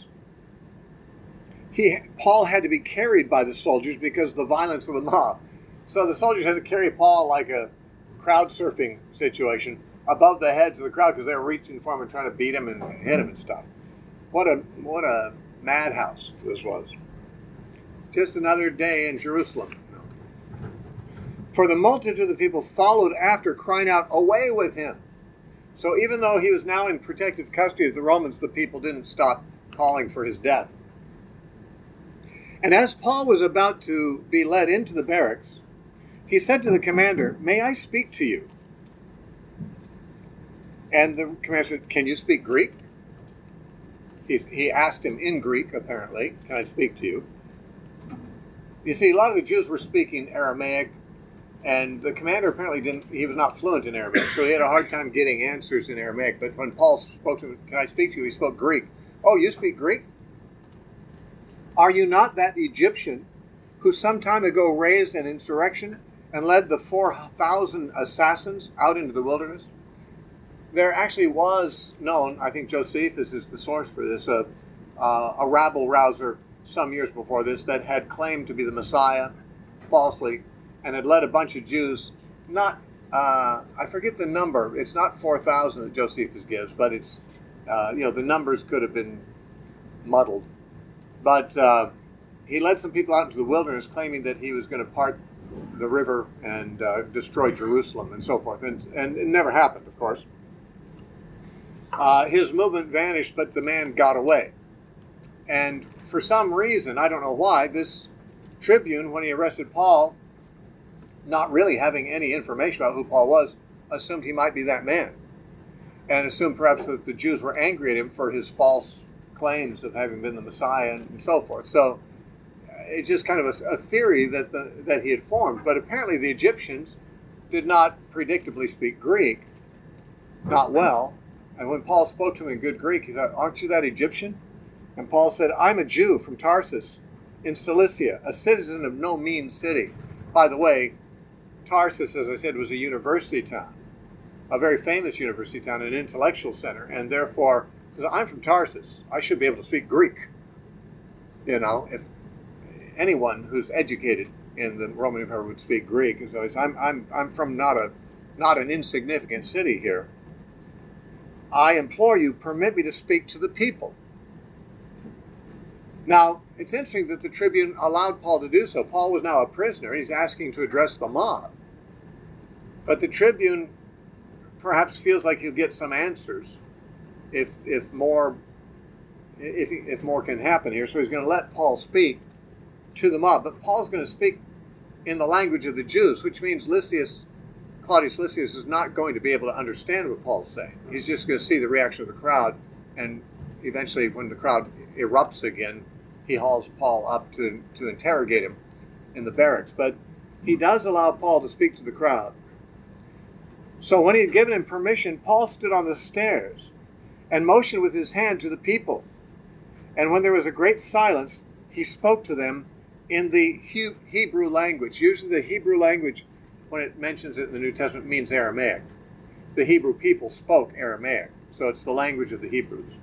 Paul had to be carried by the soldiers because of the violence of the mob. So the soldiers had to carry Paul like a crowd surfing situation above the heads of the crowd because they were reaching for him and trying to beat him and hit him and stuff. What a madhouse this was. Just another day in Jerusalem. For the multitude of the people followed after, crying out, "Away with him!" So even though he was now in protective custody of the Romans, the people didn't stop calling for his death. And as Paul was about to be led into the barracks, he said to the commander, "May I speak to you?" And the commander said, "Can you speak Greek?" He asked him in Greek, apparently, "Can I speak to you?" You see, a lot of the Jews were speaking Aramaic, and the commander apparently he was not fluent in Aramaic, so he had a hard time getting answers in Aramaic. But when Paul spoke to him, "Can I speak to you?" he spoke Greek. "Oh, you speak Greek? Are you not that Egyptian who some time ago raised an insurrection and led the 4,000 assassins out into the wilderness?" There actually was known, I think Josephus is the source for this, a rabble-rouser some years before this that had claimed to be the Messiah falsely and had led a bunch of Jews, I forget the number, it's not 4,000 that Josephus gives, but it's, the numbers could have been muddled. But he led some people out into the wilderness claiming that he was going to part the river and destroy Jerusalem and so forth. And it never happened, of course. His movement vanished, but the man got away. And for some reason, I don't know why, this tribune, when he arrested Paul, not really having any information about who Paul was, assumed he might be that man. And assumed perhaps that the Jews were angry at him for his false claims of having been the Messiah and so forth. So it's just kind of a theory that he had formed. But apparently the Egyptians did not predictably speak Greek, not well. And when Paul spoke to him in good Greek, he thought, "Aren't you that Egyptian?" And Paul said, "I'm a Jew from Tarsus in Cilicia, a citizen of no mean city." By the way, Tarsus, as I said, was a university town, a very famous university town, an intellectual center, and therefore, I'm from Tarsus, I should be able to speak Greek. If anyone who's educated in the Roman Empire would speak Greek, and so I'm from not an insignificant city here. I implore you, permit me to speak to the people. Now, it's interesting that the tribune allowed Paul to do so. Paul was now a prisoner. He's asking to address the mob. But the tribune perhaps feels like he'll get some answers if more can happen here. So he's going to let Paul speak to the mob. But Paul's going to speak in the language of the Jews, which means Claudius Lysias is not going to be able to understand what Paul's saying. He's just going to see the reaction of the crowd, and eventually when the crowd erupts again, he hauls Paul up to interrogate him in the barracks. But he does allow Paul to speak to the crowd. So when he had given him permission, Paul stood on the stairs and motioned with his hand to the people. And when there was a great silence, he spoke to them in the Hebrew language. Usually the Hebrew language, when it mentions it in the New Testament, means Aramaic. The Hebrew people spoke Aramaic, so it's the language of the Hebrews.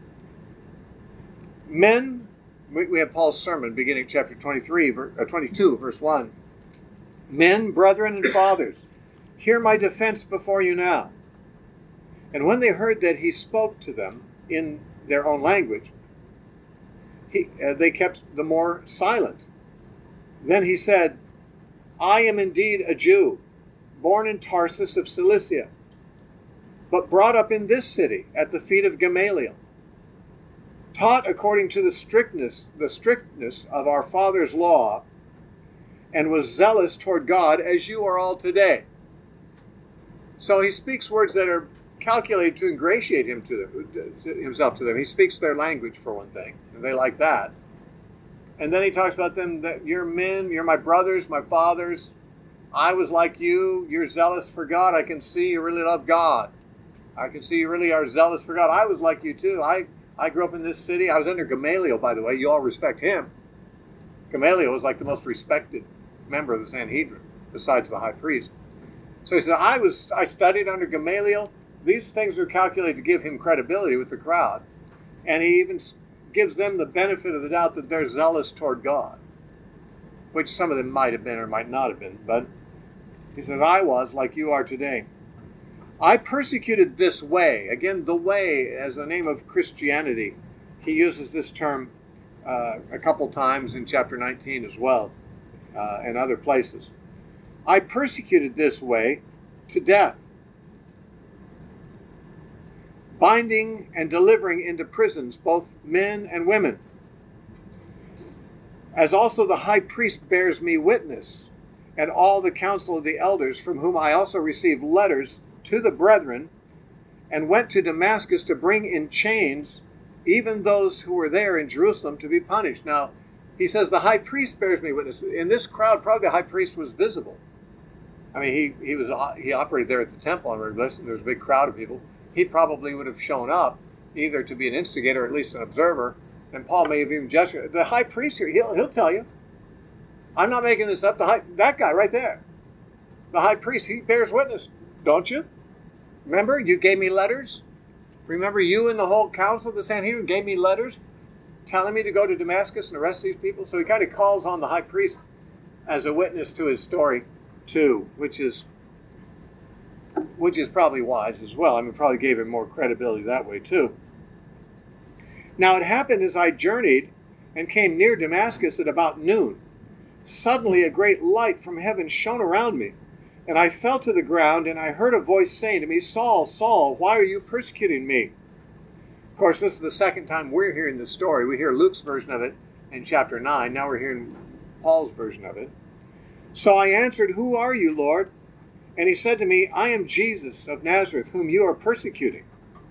Men, we have Paul's sermon beginning chapter 22, verse 1. Men, brethren, and fathers, hear my defense before you now. And when they heard that he spoke to them in their own language, they kept the more silent. Then he said, I am indeed a Jew, born in Tarsus of Cilicia, but brought up in this city at the feet of Gamaliel, taught according to the strictness of our father's law, and was zealous toward God as you are all today. So he speaks words that are calculated to ingratiate himself to them. He speaks their language, for one thing, and they like that. And then he talks about them, that you're men, you're my brothers, my fathers. I was like you, you're zealous for God. I can see you really love God. I can see you really are zealous for God. I was like you too. I grew up in this city. I was under Gamaliel, by the way. You all respect him. Gamaliel was like the most respected member of the Sanhedrin, besides the high priest. So he said, I studied under Gamaliel. These things are calculated to give him credibility with the crowd. And he even gives them the benefit of the doubt that they're zealous toward God, which some of them might have been or might not have been. But he says, I was like you are today. I persecuted this way. Again, the way as the name of Christianity. He uses this term a couple times in chapter 19 as well, and other places. I persecuted this way to death, binding and delivering into prisons both men and women, as also the high priest bears me witness, and all the council of the elders, from whom I also received letters to the brethren, and went to Damascus to bring in chains even those who were there in Jerusalem to be punished. Now, he says the high priest bears me witness. In this crowd, probably the high priest was visible. I mean, he operated there at the temple on regular basis. There was a big crowd of people. He probably would have shown up either to be an instigator or at least an observer, and Paul may have even judged it. The high priest here, he'll tell you. I'm not making this up. That guy right there, the high priest, he bears witness, don't you? Remember, you gave me letters. Remember, you and the whole council of the Sanhedrin gave me letters telling me to go to Damascus and arrest these people. So he kind of calls on the high priest as a witness to his story too, which is probably wise as well. I mean, probably gave him more credibility that way too. Now it happened as I journeyed and came near Damascus at about noon. Suddenly a great light from heaven shone around me, and I fell to the ground, and I heard a voice saying to me, Saul, Saul, why are you persecuting me? Of course, this is the second time we're hearing this story. We hear Luke's version of it in chapter 9. Now we're hearing Paul's version of it. So I answered, Who are you, Lord? And he said to me, I am Jesus of Nazareth, whom you are persecuting.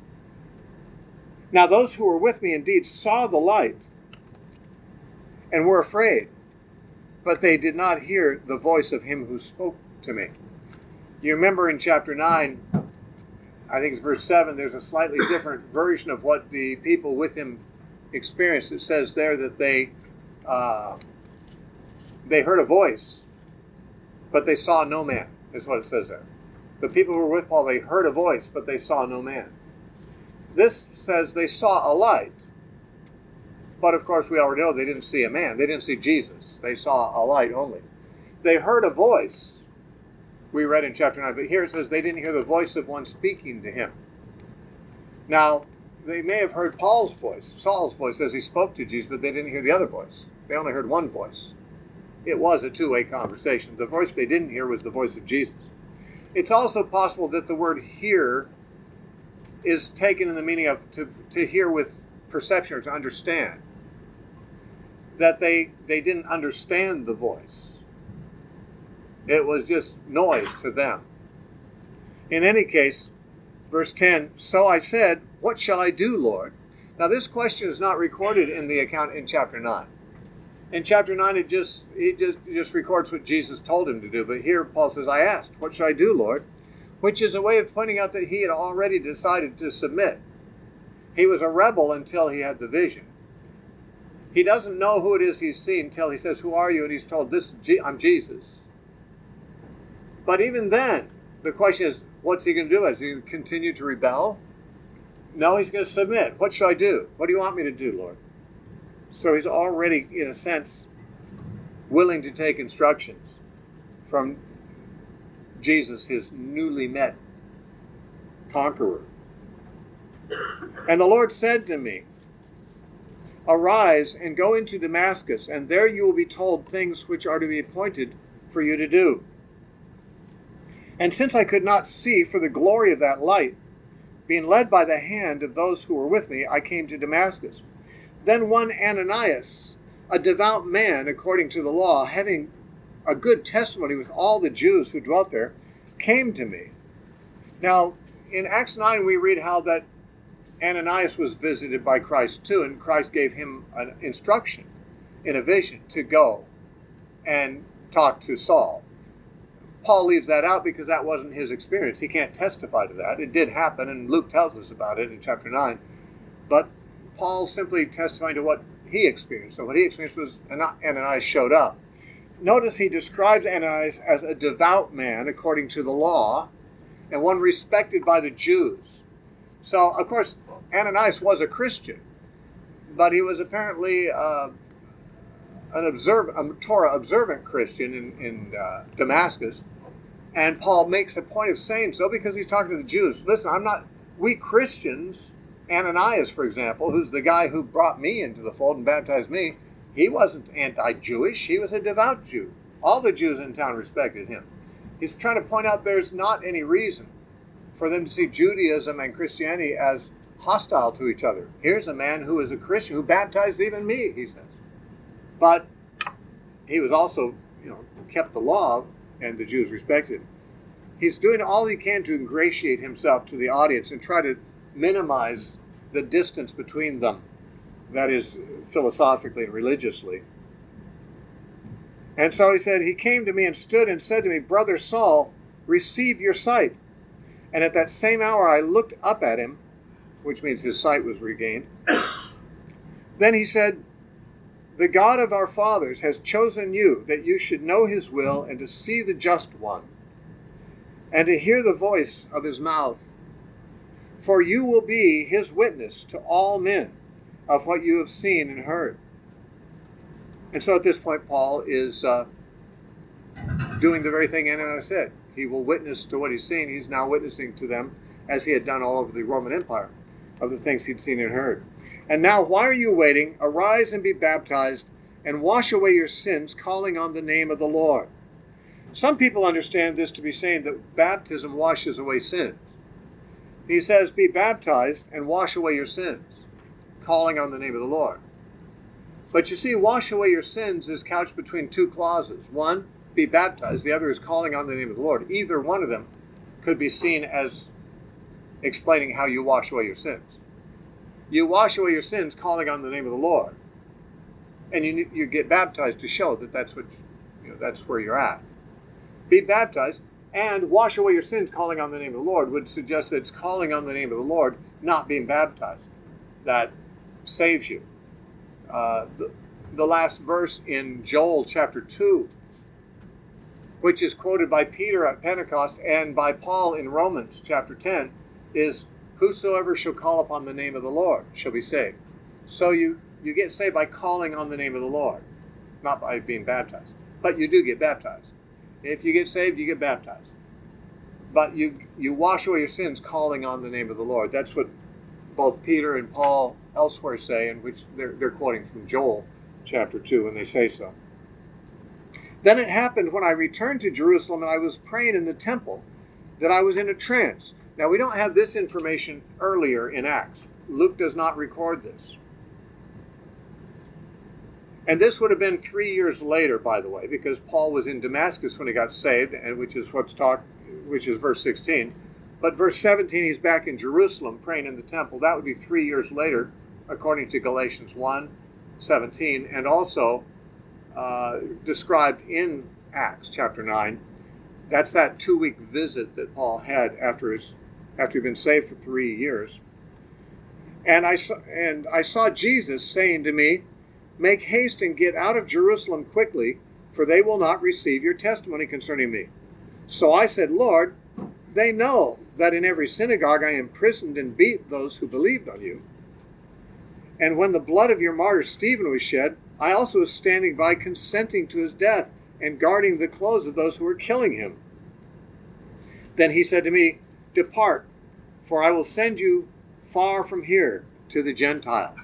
Now those who were with me indeed saw the light and were afraid, but they did not hear the voice of him who spoke to me. You remember in chapter 9, I think it's verse 7, there's a slightly different version of what the people with him experienced. It says there that they heard a voice, but they saw no man, is what it says there. The people who were with Paul, they heard a voice, but they saw no man. This says they saw a light, but of course we already know they didn't see a man. They didn't see Jesus. They saw a light only. They heard a voice, we read in chapter 9, but here it says they didn't hear the voice of one speaking to him. Now, they may have heard Paul's voice, Saul's voice, as he spoke to Jesus, but they didn't hear the other voice. They only heard one voice. It was a two-way conversation. The voice they didn't hear was the voice of Jesus. It's also possible that the word hear is taken in the meaning of to hear with perception or to understand. That they didn't understand the voice. It was just noise to them. In any case, verse 10, So I said, What shall I do, Lord? Now this question is not recorded in the account in chapter 9. In chapter 9, he just records what Jesus told him to do. But here Paul says, I asked, what should I do, Lord? Which is a way of pointing out that he had already decided to submit. He was a rebel until he had the vision. He doesn't know who it is he's seen until he says, who are you? And he's told, I'm Jesus. But even then, the question is, what's he going to do? Is he going to continue to rebel? No, he's going to submit. What should I do? What do you want me to do, Lord? So he's already, in a sense, willing to take instructions from Jesus, his newly met conqueror. And the Lord said to me, arise and go into Damascus, and there you will be told things which are to be appointed for you to do. And since I could not see for the glory of that light, being led by the hand of those who were with me, I came to Damascus. Then one Ananias, a devout man according to the law, having a good testimony with all the Jews who dwelt there, came to me. Now, in Acts 9, we read how that Ananias was visited by Christ too, and Christ gave him an instruction in a vision to go and talk to Saul. Paul leaves that out because that wasn't his experience. He can't testify to that. It did happen, and Luke tells us about it in chapter 9. But Paul's simply testifying to what he experienced. So what he experienced was Ananias showed up. Notice he describes Ananias as a devout man according to the law, and one respected by the Jews. So, of course, Ananias was a Christian, but he was apparently a Torah observant Christian in Damascus. And Paul makes a point of saying so because he's talking to the Jews. Listen, we Christians, Ananias, for example, who's the guy who brought me into the fold and baptized me, he wasn't anti-Jewish. He was a devout Jew. All the Jews in town respected him. He's trying to point out there's not any reason for them to see Judaism and Christianity as hostile to each other. Here's a man who is a Christian who baptized even me, he says. But he was also, kept the law, and the Jews respected him. He's doing all he can to ingratiate himself to the audience and try to minimize the distance between them, that is, philosophically and religiously. And so he said, he came to me and stood and said to me, Brother Saul, receive your sight. And at that same hour I looked up at him, which means his sight was regained. Then he said, the God of our fathers has chosen you, that you should know his will and to see the just one, and to hear the voice of his mouth. For you will be his witness to all men of what you have seen and heard. And so at this point, Paul is doing the very thing Ananias said. He will witness to what he's seen. He's now witnessing to them, as he had done all over the Roman Empire, of the things he'd seen and heard. And now, why are you waiting? Arise and be baptized, and wash away your sins, calling on the name of the Lord. Some people understand this to be saying that baptism washes away sins. He says, be baptized and wash away your sins, calling on the name of the Lord. But you see, wash away your sins is couched between two clauses. One, be baptized. The other is calling on the name of the Lord. Either one of them could be seen as explaining how you wash away your sins. You wash away your sins calling on the name of the Lord, and you get baptized to show that that's where you're at. Be baptized and wash away your sins calling on the name of the Lord would suggest that it's calling on the name of the Lord, not being baptized, that saves you. The last verse in Joel chapter 2, which is quoted by Peter at Pentecost and by Paul in Romans chapter 10, is whosoever shall call upon the name of the Lord shall be saved. So you get saved by calling on the name of the Lord, not by being baptized. But you do get baptized. If you get saved, you get baptized. But you wash away your sins calling on the name of the Lord. That's what both Peter and Paul elsewhere say, in which they're quoting from Joel chapter 2 when they say so. Then it happened when I returned to Jerusalem and I was praying in the temple that I was in a trance. Now, we don't have this information earlier in Acts. Luke does not record this. And this would have been 3 years later, by the way, because Paul was in Damascus when he got saved, and which is verse 16. But verse 17, he's back in Jerusalem praying in the temple. That would be 3 years later, according to Galatians 1:17, and also described in Acts chapter 9. That's that 2-week visit that Paul had after he'd been saved for 3 years. And I saw Jesus saying to me, "Make haste and get out of Jerusalem quickly, for they will not receive your testimony concerning me." So I said, "Lord, they know that in every synagogue I imprisoned and beat those who believed on you. And when the blood of your martyr Stephen was shed, I also was standing by consenting to his death and guarding the clothes of those who were killing him." Then he said to me, "Depart, for I will send you far from here to the Gentiles."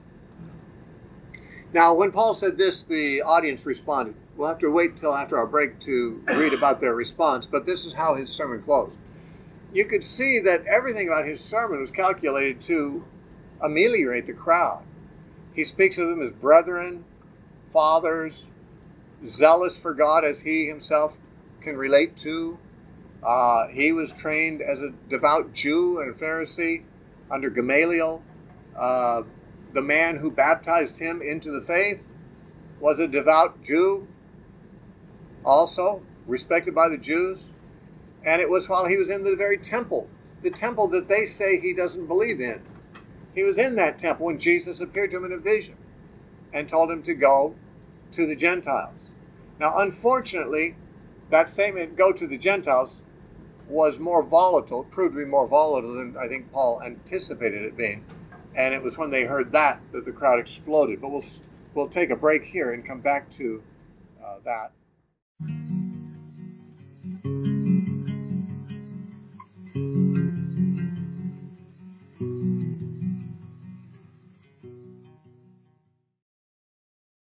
Now, when Paul said this, the audience responded. We'll have to wait till after our break to read about their response, but this is how his sermon closed. You could see that everything about his sermon was calculated to ameliorate the crowd. He speaks of them as brethren, fathers, zealous for God as he himself can relate to. He was trained as a devout Jew and a Pharisee under Gamaliel. The man who baptized him into the faith was a devout Jew, also respected by the Jews. And it was while he was in the very temple, the temple that they say he doesn't believe in. He was in that temple when Jesus appeared to him in a vision and told him to go to the Gentiles. Now, unfortunately, that statement, "go to the Gentiles," was more volatile, proved to be more volatile than I think Paul anticipated it being. And it was when they heard that the crowd exploded. But we'll take a break here and come back to that.